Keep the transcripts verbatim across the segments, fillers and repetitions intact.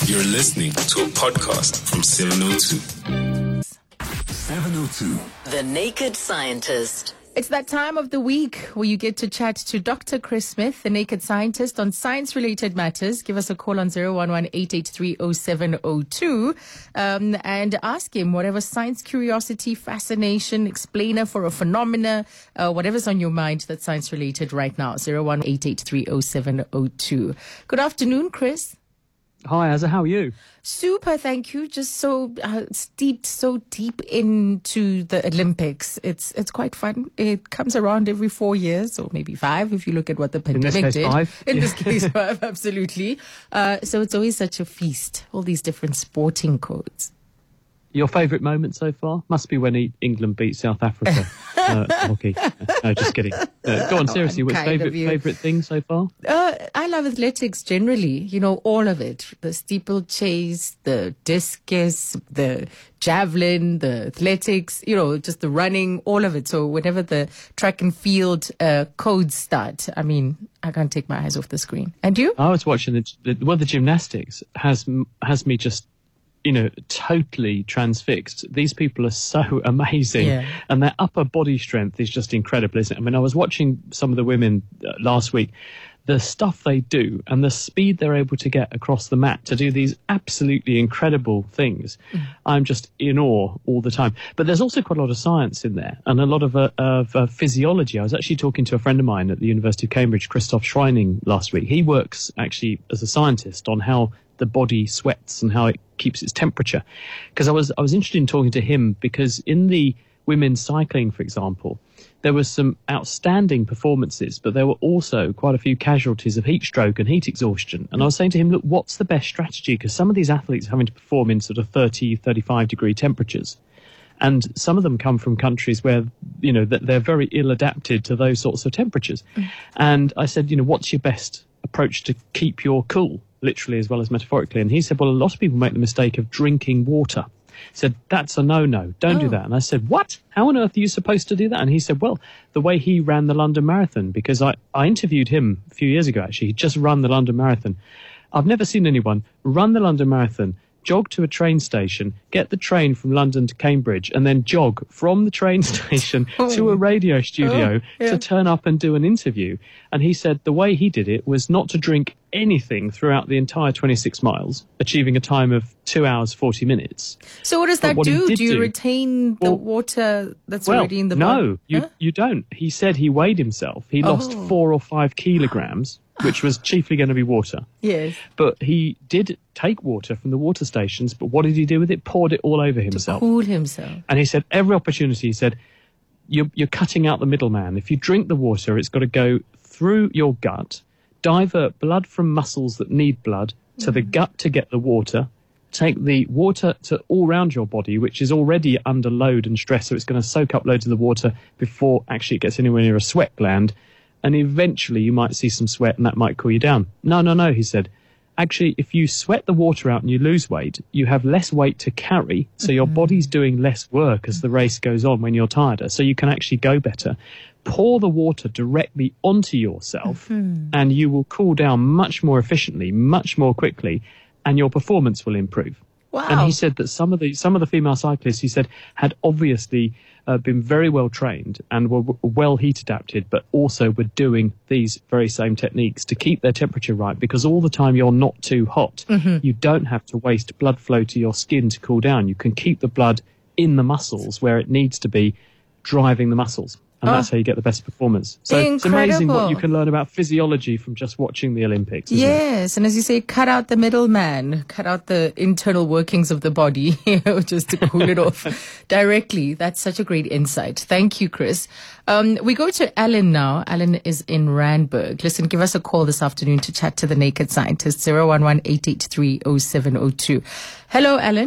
You're listening to a podcast from seven oh two. seven oh two. The Naked Scientist. It's that time of the week where you get to chat to Doctor Chris Smith, the Naked Scientist, on science-related matters. Give us a call on zero one one, eight eight three, oh seven oh two um, and ask him whatever science curiosity, fascination, explainer for a phenomena, uh, whatever's on your mind that's science-related right now. zero one eight eight three, oh seven oh two. Good afternoon, Chris. Hi, Azza, how are you? Super, thank you. Just so uh, steeped so deep into the Olympics. It's it's quite fun. It comes around every four years, or maybe five, if you look at what the pandemic In this case, did. five. In Yeah. this case, five, absolutely. Uh, so it's always such a feast, all these different sporting codes. Your favourite moment so far? Must be when E- England beat South Africa. uh, hockey. No, just kidding. Uh, go on, seriously, I'm what's kind favourite of you. favourite thing so far? Uh, I love athletics generally, you know, all of it. The steeplechase, the discus, the javelin, the athletics, you know, just the running, all of it. So whenever the track and field uh, codes start, I mean, I can't take my eyes off the screen. And you? I was watching the, the well, the gymnastics has m- has me just, you know, totally transfixed. These people are so amazing, Yeah. and their upper body strength is just incredible, isn't it? I mean, I was watching some of the women uh, last week. The stuff they do and the speed they're able to get across the mat to do these absolutely incredible things. Mm. I'm just in awe all the time. But there's also quite a lot of science in there and a lot of, uh, of uh, physiology. I was actually talking to a friend of mine at the University of Cambridge, Christoph Schreining, last week. He works actually as a scientist on how the body sweats and how it keeps its temperature. Because I was I was interested in talking to him because in the women's cycling, for example, there were some outstanding performances, but there were also quite a few casualties of heat stroke and heat exhaustion. And I was saying to him, look, what's the best strategy? Because some of these athletes are having to perform in sort of thirty, thirty-five degree temperatures. And some of them come from countries where, you know, that they're very ill adapted to those sorts of temperatures. Mm. And I said, you know, what's your best approach to keep your cool, literally as well as metaphorically? And he said, well, a lot of people make the mistake of drinking water. He said, that's a no-no. Don't oh. do that. And I said, what? How on earth are you supposed to do that? And he said, well, the way he ran the London Marathon, because I, I interviewed him a few years ago, actually. He'd just run the London Marathon. I've never seen anyone run the London Marathon, jog to a train station, get the train from London to Cambridge, and then jog from the train station oh. to a radio studio oh, yeah. to turn up and do an interview. And he said the way he did it was not to drink anything throughout the entire twenty-six miles, achieving a time of two hours, forty minutes. So what does that what do? Do you do, retain the well, water that's well, already in the body? No, you, huh? you don't. He said he weighed himself. He oh. lost four or five kilograms, which was chiefly going to be water. Yes. But he did take water from the water stations, but what did he do with it? Poured it all over himself. To cool himself. And he said, every opportunity, he said, you're, you're cutting out the middleman. If you drink the water, it's got to go through your gut, divert blood from muscles that need blood to mm. the gut to get the water, take the water to all around your body, which is already under load and stress, so it's going to soak up loads of the water before actually it gets anywhere near a sweat gland. And eventually you might see some sweat and that might cool you down. No, no, no, he said. Actually, if you sweat the water out and you lose weight, you have less weight to carry, so your mm-hmm. body's doing less work as the race goes on when you're tireder, so you can actually go better. Pour the water directly onto yourself mm-hmm. and you will cool down much more efficiently, much more quickly, and your performance will improve. Wow. And he said that some of the some of the female cyclists, he said, had obviously uh, been very well trained and were w- well heat adapted, but also were doing these very same techniques to keep their temperature right, because all the time you're not too hot. Mm-hmm. You don't have to waste blood flow to your skin to cool down. You can keep the blood in the muscles where it needs to be, driving the muscles. And oh. that's how you get the best performance. So Incredible. It's amazing what you can learn about physiology from just watching the Olympics. Isn't yes, it? And as you say, cut out the middleman, cut out the internal workings of the body, you know, just to cool it off directly. That's such a great insight. Thank you, Chris. Um, we go to Alan now. Alan is in Randburg. Listen, give us a call this afternoon to chat to the Naked Scientist, zero one one, eight eight three, oh seven oh two. Hello, Alan.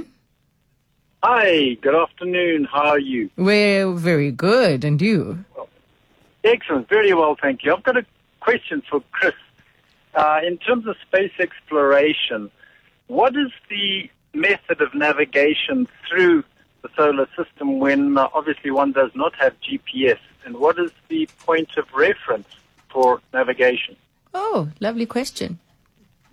Hi, good afternoon. How are you? We're very good. And you? Excellent. Very well, thank you. I've got a question for Chris. Uh, in terms of space exploration, what is the method of navigation through the solar system when uh, obviously one does not have G P S? And what is the point of reference for navigation? Oh, lovely question.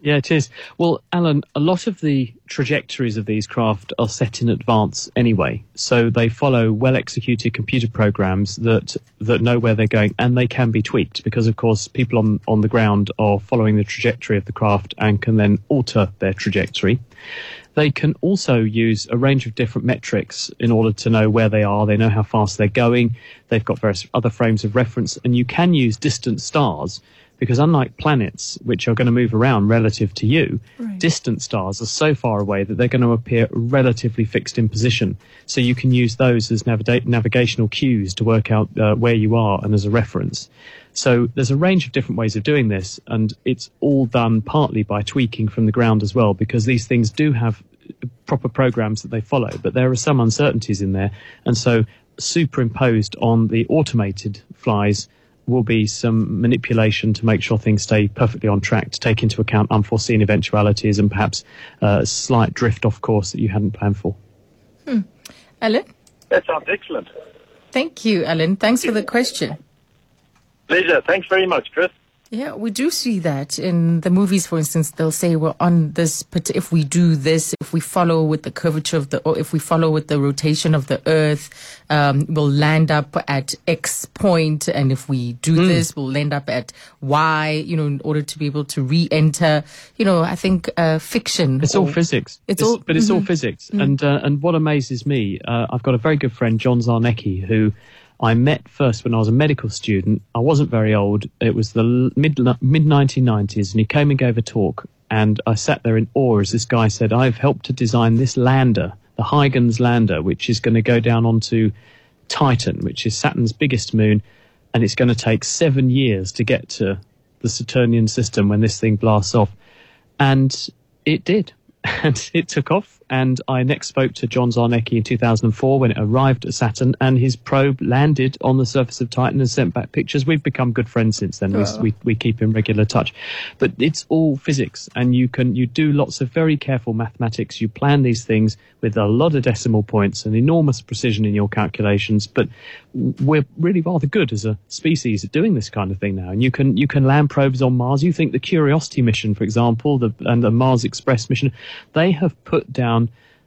Yeah, it is. Well, Alan, a lot of the trajectories of these craft are set in advance anyway. So they follow well-executed computer programs that that know where they're going, and they can be tweaked because, of course, people on, on the ground are following the trajectory of the craft and can then alter their trajectory. They can also use a range of different metrics in order to know where they are. They know how fast they're going. They've got various other frames of reference, and you can use distant stars. Because unlike planets, which are going to move around relative to you, right. distant stars are so far away that they're going to appear relatively fixed in position. So you can use those as navigate, navigational cues to work out uh, where you are and as a reference. So there's a range of different ways of doing this, and it's all done partly by tweaking from the ground as well, because these things do have proper programs that they follow, but there are some uncertainties in there. And so superimposed on the automated flies will be some manipulation to make sure things stay perfectly on track, to take into account unforeseen eventualities and perhaps uh, a slight drift off course that you hadn't planned for. Hmm. Alan? That sounds excellent. Thank you, Alan. Thanks for the question. Pleasure. Thanks very much, Chris. Yeah, we do see that in the movies, for instance. They'll say, well, on this, if we do this, if we follow with the curvature of the, or if we follow with the rotation of the Earth, um, we'll land up at X point. And if we do mm. this, we'll land up at Y, you know, in order to be able to re-enter. You know, I think uh, fiction. It's or, all physics. It's, it's all, But it's mm-hmm. all physics. Mm. And, uh, and what amazes me, uh, I've got a very good friend, John Zarnecki, who I met first when I was a medical student. I wasn't very old. It was the mid mid nineteen nineties, and he came and gave a talk, and I sat there in awe as this guy said, I've helped to design this lander, the Huygens lander, which is going to go down onto Titan, which is Saturn's biggest moon, and it's going to take seven years to get to the Saturnian system when this thing blasts off. And it did. And it took off, and I next spoke to John Zarnecki in two thousand four when it arrived at Saturn, and his probe landed on the surface of Titan and sent back pictures. We've become good friends since then. Oh. We, we we keep in regular touch. But it's all physics, and you can you do lots of very careful mathematics. You plan these things with a lot of decimal points and enormous precision in your calculations. But we're really rather good as a species at doing this kind of thing now. And you can you can land probes on Mars. You think the Curiosity mission, for example, the, and the Mars Express mission, they have put down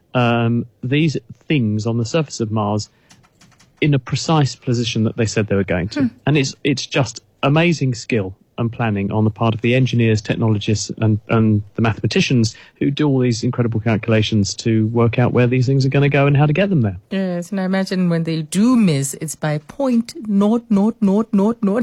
um, these things on the surface of Mars in a precise position that they said they were going to. Hmm. And it's it's just amazing skill and planning on the part of the engineers, technologists, and, and the mathematicians who do all these incredible calculations to work out where these things are going to go and how to get them there. Yes, and I imagine when they do miss, it's by point naught, naught, naught, naught, naught.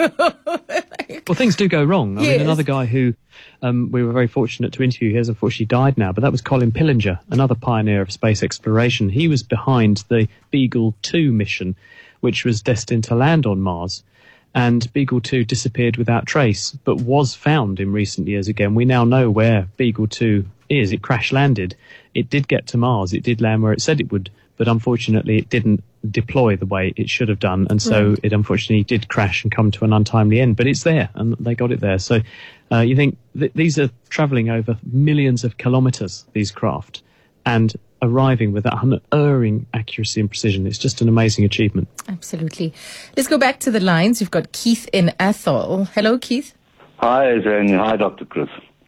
Well, things do go wrong. I yes. mean, another guy who um, we were very fortunate to interview, he has unfortunately died now, but that was Colin Pillinger, another pioneer of space exploration. He was behind the Beagle two mission, which was destined to land on Mars. And Beagle two disappeared without trace, but was found in recent years again. We now know where Beagle two is. It crash-landed. It did get to Mars. It did land where it said it would, but unfortunately it didn't deploy the way it should have done, and so right. it unfortunately did crash and come to an untimely end. But it's there, and they got it there. So uh, you think th- these are travelling over millions of kilometres, these craft, and arriving with that unerring accuracy and precision. It's just an amazing achievement. Absolutely. Let's go back to the lines. We've got Keith in Athol. Hello, Keith. Hi, Zane. Hi, Doctor Chris.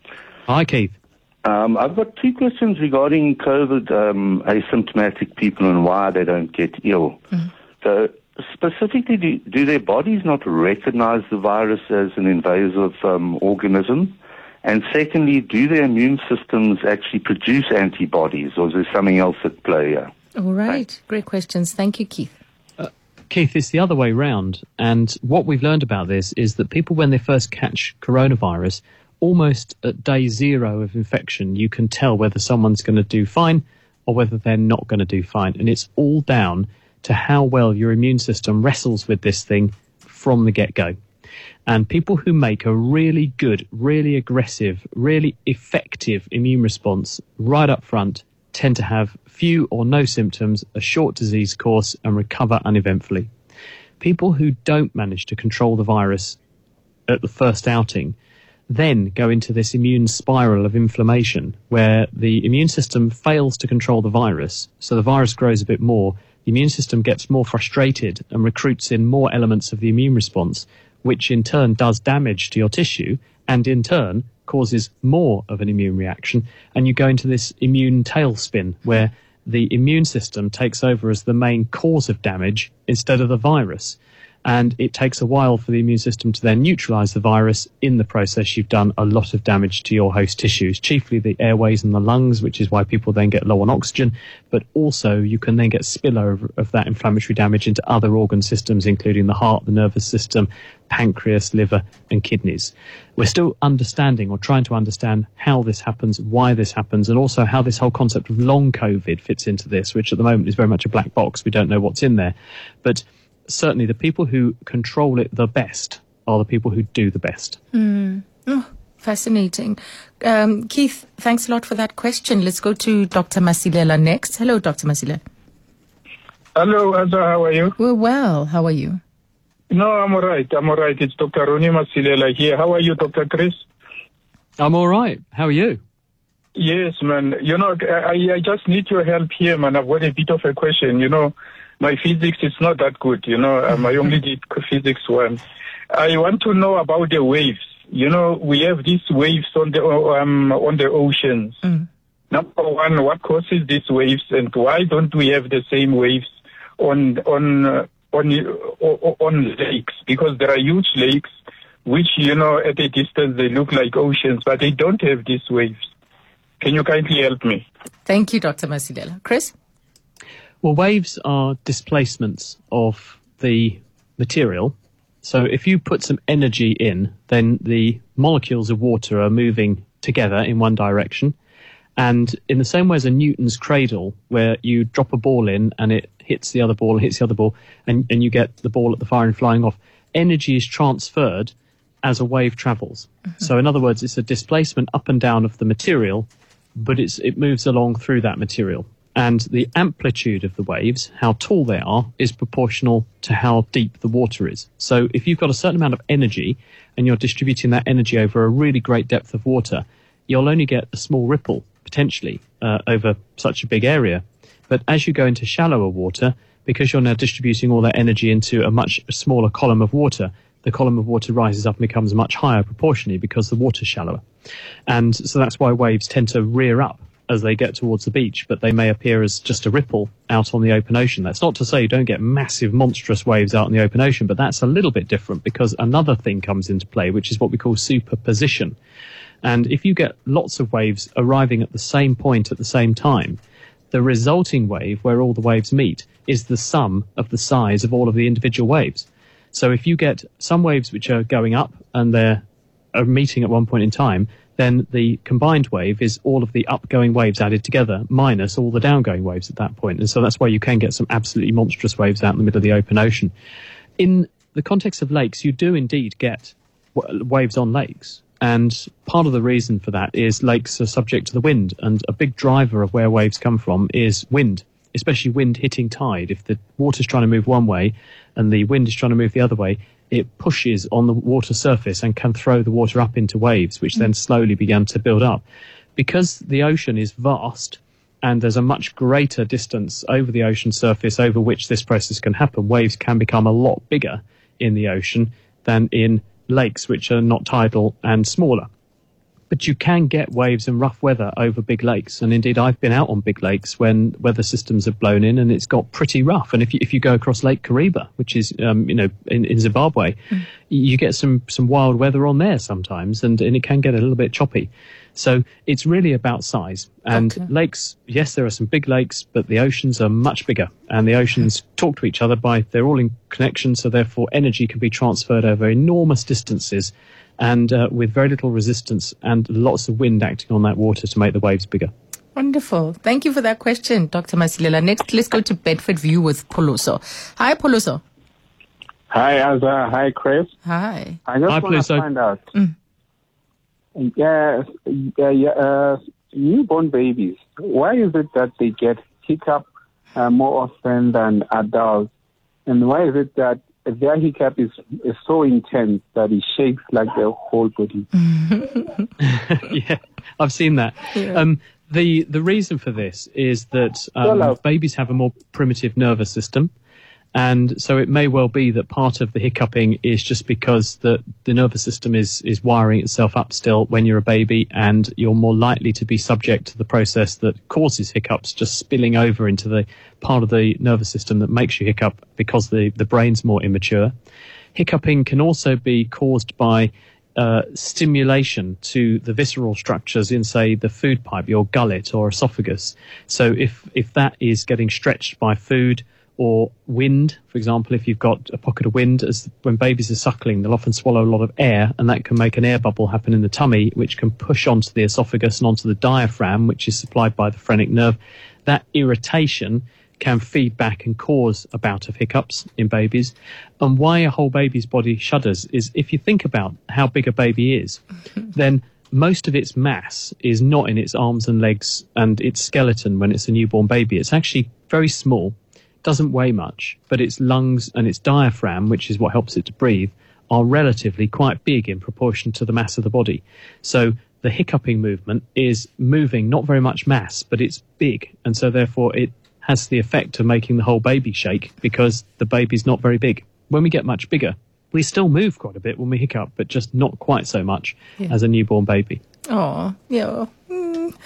Hi, Keith. Um, I've got two questions regarding COVID um, asymptomatic people and why they don't get ill. Mm-hmm. So specifically, do, do their bodies not recognize the virus as an invasive um, organism? And secondly, do their immune systems actually produce antibodies, or is there something else at play here? All right. Great questions. Thank you, Keith. Uh, Keith, it's the other way round. And what we've learned about this is that people, when they first catch coronavirus, almost at day zero of infection, you can tell whether someone's going to do fine or whether they're not going to do fine. And it's all down to how well your immune system wrestles with this thing from the get-go. And people who make a really good, really aggressive, really effective immune response right up front tend to have few or no symptoms, a short disease course, and recover uneventfully. People who don't manage to control the virus at the first outing then go into this immune spiral of inflammation where the immune system fails to control the virus, so the virus grows a bit more, the immune system gets more frustrated and recruits in more elements of the immune response, which in turn does damage to your tissue and in turn causes more of an immune reaction, and you go into this immune tailspin where the immune system takes over as the main cause of damage instead of the virus. And it takes a while for the immune system to then neutralize the virus. In the process, you've done a lot of damage to your host tissues, chiefly the airways and the lungs, which is why people then get low on oxygen. But also, you can then get spillover of that inflammatory damage into other organ systems, including the heart, the nervous system, pancreas, liver, and kidneys. We're still understanding or trying to understand how this happens, why this happens, and also how this whole concept of long COVID fits into this, which at the moment is very much a black box. We don't know what's in there. But certainly the people who control it the best are the people who do the best. Mm. Oh, fascinating. Um, Keith, thanks a lot for that question. Let's go to Doctor Masilela next. Hello, Doctor Masilela. Hello, Azza, how are you? We're well. How are you? No, I'm all right. I'm all right. It's Doctor Ronnie Masilela here. How are you, Doctor Chris? I'm all right. How are you? Yes, man. You know, I, I just need your help here, man. I've got a bit of a question. You know, my physics is not that good. You know, um, I only did physics one. I want to know about the waves. You know, we have these waves on the um, on the oceans. Mm. Number one, what causes these waves, and why don't we have the same waves on on uh, on on lakes? Because there are huge lakes, which, you know, at a distance they look like oceans, but they don't have these waves. Can you kindly help me? Thank you, Doctor Masilela. Chris? Well, waves are displacements of the material. So if you put some energy in, then the molecules of water are moving together in one direction. And in the same way as a Newton's cradle, where you drop a ball in and it hits the other ball and hits the other ball, and, and you get the ball at the far end flying off, energy is transferred as a wave travels. Mm-hmm. So in other words, it's a displacement up and down of the material, but it's, it moves along through that material. And the amplitude of the waves, how tall they are, is proportional to how deep the water is. So if you've got a certain amount of energy and you're distributing that energy over a really great depth of water, you'll only get a small ripple, potentially, uh, over such a big area. But as you go into shallower water, because you're now distributing all that energy into a much smaller column of water, the column of water rises up and becomes much higher proportionally because the water's shallower. And so that's why waves tend to rear up as they get towards the beach, but they may appear as just a ripple out on the open ocean. That's not to say you don't get massive, monstrous waves out in the open ocean, but that's a little bit different because another thing comes into play, which is what we call superposition. And if you get lots of waves arriving at the same point at the same time, the resulting wave, where all the waves meet, is the sum of the size of all of the individual waves. So if you get some waves which are going up and they're are meeting at one point in time, then the combined wave is all of the upgoing waves added together minus all the downgoing waves at that point. And so that's why you can get some absolutely monstrous waves out in the middle of the open ocean. In the context of lakes, you do indeed get w- waves on lakes. And part of the reason for that is lakes are subject to the wind. And a big driver of where waves come from is wind, especially wind hitting tide. If the water's trying to move one way and the wind is trying to move the other way, it pushes on the water surface and can throw the water up into waves, which then slowly begin to build up. Because the ocean is vast and there's a much greater distance over the ocean surface over which this process can happen, waves can become a lot bigger in the ocean than in lakes, which are not tidal and smaller. But you can get waves and rough weather over big lakes. And indeed, I've been out on big lakes when weather systems have blown in and it's got pretty rough. And if you, if you go across Lake Kariba, which is, um, you know, in, in Zimbabwe, mm. you get some, some wild weather on there sometimes, and, and it can get a little bit choppy. So it's really about size. And okay. lakes, yes, there are some big lakes, but the oceans are much bigger. And the oceans talk to each other by, they're all in connection, so therefore energy can be transferred over enormous distances and uh, with very little resistance and lots of wind acting on that water to make the waves bigger. Wonderful. Thank you for that question, Doctor Masilela. Next, let's go to Bedford View with Poloso. Hi, Poloso. Hi, Azza. Hi, Chris. Hi. I just Hi, want to find out. Mm. Yes, uh, yeah, uh, newborn babies, why is it that they get hiccup uh, more often than adults? And why is it that their hiccup is, is so intense that it shakes like their whole body? Yeah, I've seen that. Yeah. Um, the, the reason for this is that um, babies have a more primitive nervous system. And so it may well be that part of the hiccuping is just because the, the nervous system is, is wiring itself up still when you're a baby, and you're more likely to be subject to the process that causes hiccups just spilling over into the part of the nervous system that makes you hiccup because the, the brain's more immature. Hiccuping can also be caused by uh, stimulation to the visceral structures in, say, the food pipe, your gullet or esophagus. So if, if that is getting stretched by food, or wind, for example, if you've got a pocket of wind, as when babies are suckling, they'll often swallow a lot of air, and that can make an air bubble happen in the tummy, which can push onto the esophagus and onto the diaphragm, which is supplied by the phrenic nerve. That irritation can feed back and cause a bout of hiccups in babies. And why a whole baby's body shudders is, if you think about how big a baby is, then most of its mass is not in its arms and legs and its skeleton when it's a newborn baby. It's actually very small. Doesn't weigh much, but its lungs and its diaphragm, which is what helps it to breathe, are relatively quite big in proportion to the mass of the body. So the hiccuping movement is moving not very much mass, but it's big, and so therefore it has the effect of making the whole baby shake because the baby's not very big. When we get much bigger, we still move quite a bit when we hiccup, but just not quite so much yeah. as a newborn baby. Oh, yeah. Mm.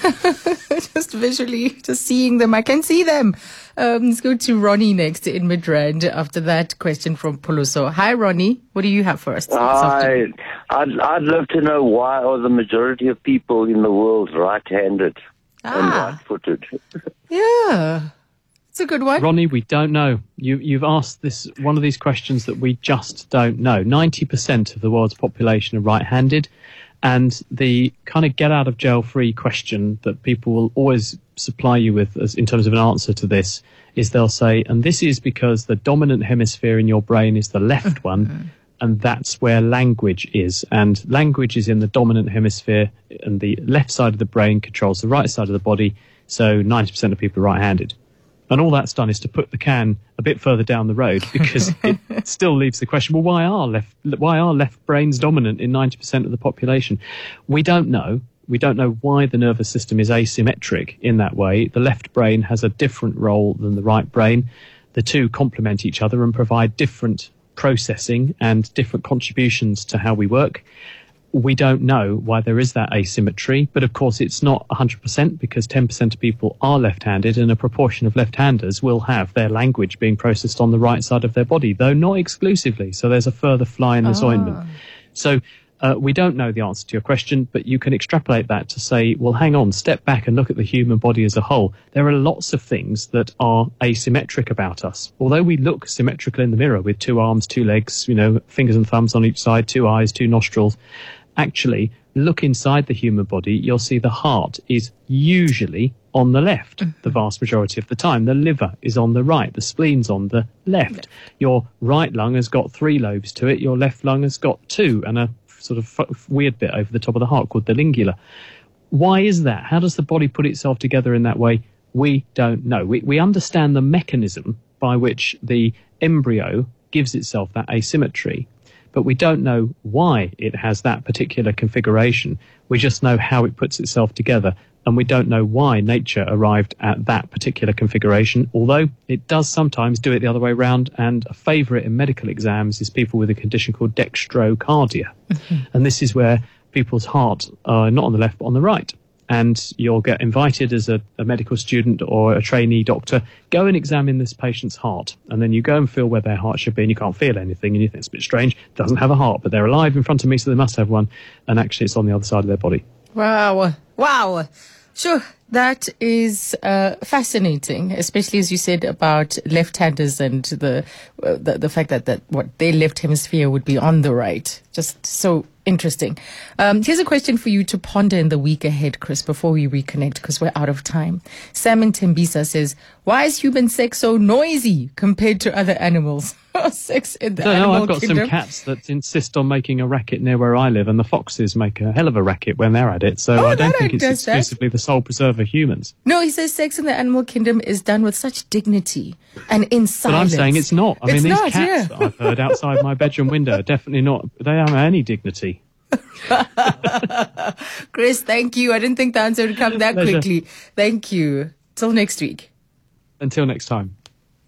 Just visually, just seeing them. I can see them. Um, let's go to Ronnie next in Midrand after that question from Puluso. Hi, Ronnie. What do you have for us? Hi. I'd, I'd love to know why are the majority of people in the world right-handed ah. and right-footed? Yeah. It's a good one. Ronnie, we don't know. You, you've asked this one of these questions that we just don't know. ninety percent of the world's population are right-handed. And the kind of get-out-of-jail-free question that people will always supply you with as, in terms of an answer to this is they'll say, and this is because the dominant hemisphere in your brain is the left one, and that's where language is. And language is in the dominant hemisphere, and the left side of the brain controls the right side of the body, so ninety percent of people are right-handed. And all that's done is to put the can a bit further down the road, because it still leaves the question, well, why are left why are left brains dominant in ninety percent of the population? We don't know. We don't know why the nervous system is asymmetric in that way. The left brain has a different role than the right brain. The two complement each other and provide different processing and different contributions to how we work. We don't know why there is that asymmetry, but of course it's not one hundred percent, because ten percent of people are left-handed, and a proportion of left-handers will have their language being processed on the right side of their body, though not exclusively. So there's a further fly in this oh. ointment. So uh, we don't know the answer to your question, but you can extrapolate that to say, well, hang on, step back and look at the human body as a whole. There are lots of things that are asymmetric about us. Although we look symmetrical in the mirror with two arms, two legs, you know, fingers and thumbs on each side, two eyes, two nostrils, actually, look inside the human body, you'll see the heart is usually on the left the vast majority of the time. The liver is on the right. The spleen's on the left. Your right lung has got three lobes to it. Your left lung has got two, and a sort of f- weird bit over the top of the heart called the lingula. Why is that? How does the body put itself together in that way? We don't know. We, we understand the mechanism by which the embryo gives itself that asymmetry, but we don't know why it has that particular configuration. We just know how it puts itself together, and we don't know why nature arrived at that particular configuration, although it does sometimes do it the other way around, and a favourite in medical exams is people with a condition called dextrocardia. Mm-hmm. And this is where people's heart are not on the left but on the right. And you'll get invited as a, a medical student or a trainee doctor, go and examine this patient's heart. And then you go and feel where their heart should be, and you can't feel anything, and you think it's a bit strange. It doesn't have a heart, but they're alive in front of me, so they must have one. And actually it's on the other side of their body. Wow. Wow. Sure. That is uh, fascinating, especially as you said about left-handers and the, uh, the the fact that, that what their left hemisphere would be on the right. Just so interesting. Um, here's a question for you to ponder in the week ahead, Chris, before we reconnect, because we're out of time. Sam in Tembisa says, why is human sex so noisy compared to other animals? Sex in the no, animal no, I've got kingdom. some cats that insist on making a racket near where I live, and the foxes make a hell of a racket when they're at it. So oh, I don't think it's does exclusively that. the sole preserve of humans. No, he says sex in the animal kingdom is done with such dignity and in silence. But I'm saying it's not. I it's mean, these not, cats yeah. that I've heard outside my bedroom window are definitely not, they don't have any dignity. Chris, thank you. I didn't think the answer would come that Pleasure. quickly. Thank you. Till next week. Until next time.